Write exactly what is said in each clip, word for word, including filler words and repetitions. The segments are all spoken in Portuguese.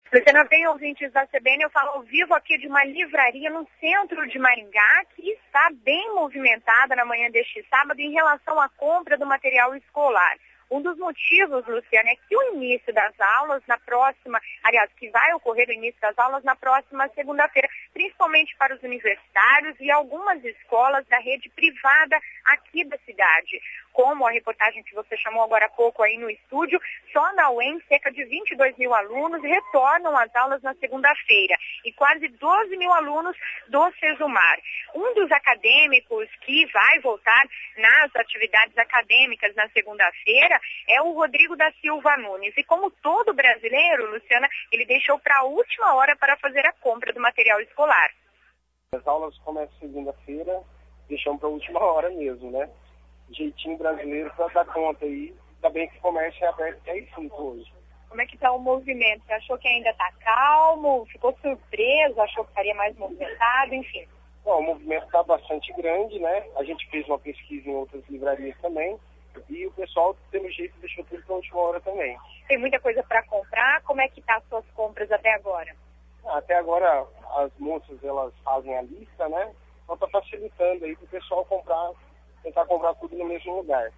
Luciana, bem, ouvintes da C B N, eu falo ao vivo aqui de uma livraria no centro de Maringá, que está bem movimentada na manhã deste sábado em relação à compra do material escolar. Um dos motivos, Luciana, é que o início das aulas na próxima, aliás, que vai ocorrer o início das aulas na próxima segunda-feira, principalmente para os universitários e algumas escolas da rede privada aqui da cidade. Como a reportagem que você chamou agora há pouco aí no estúdio, só na U E M cerca de vinte e dois mil alunos retornam às aulas na segunda-feira e quase doze mil alunos do Sesumar. Um dos acadêmicos que vai voltar nas atividades acadêmicas na segunda-feira é o Rodrigo da Silva Nunes. E como todo brasileiro, Luciana, ele deixou para a última hora para fazer a compra do material escolar. As aulas começam segunda-feira, deixamos para a última hora mesmo, né? Jeitinho brasileiro para dar conta aí. Ainda bem que o comércio é aberto até às cinco hoje. Como é que está o movimento? Você achou que ainda está calmo? Ficou surpreso? Achou que estaria mais movimentado? Enfim. Bom, o movimento está bastante grande, né? A gente fez uma pesquisa em outras livrarias também. E o pessoal, pelo jeito, deixou tudo para a última hora também. Tem muita coisa para comprar. Como é que tá as suas compras até agora? Até agora, as moças, elas fazem a lista, né? Então está facilitando aí para o pessoal comprar, tentar comprar tudo no mesmo lugar.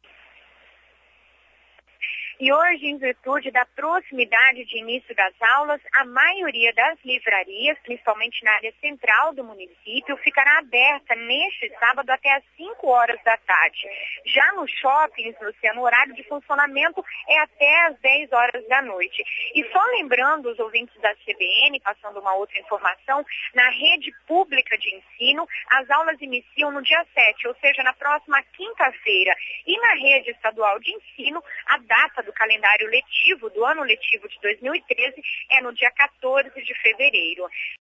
E hoje, em virtude da proximidade de início das aulas, a maioria das livrarias, principalmente na área central do município, ficará aberta neste sábado até às cinco horas da tarde. Já nos shoppings, Luciano, o horário de funcionamento é até às dez horas da noite. E só lembrando os ouvintes da C B N, passando uma outra informação, na rede pública de ensino, as aulas iniciam no dia sete, ou seja, na próxima quinta-feira. E na rede estadual de ensino, a data do do calendário letivo, do ano letivo de dois mil e treze, é no dia quatorze de fevereiro.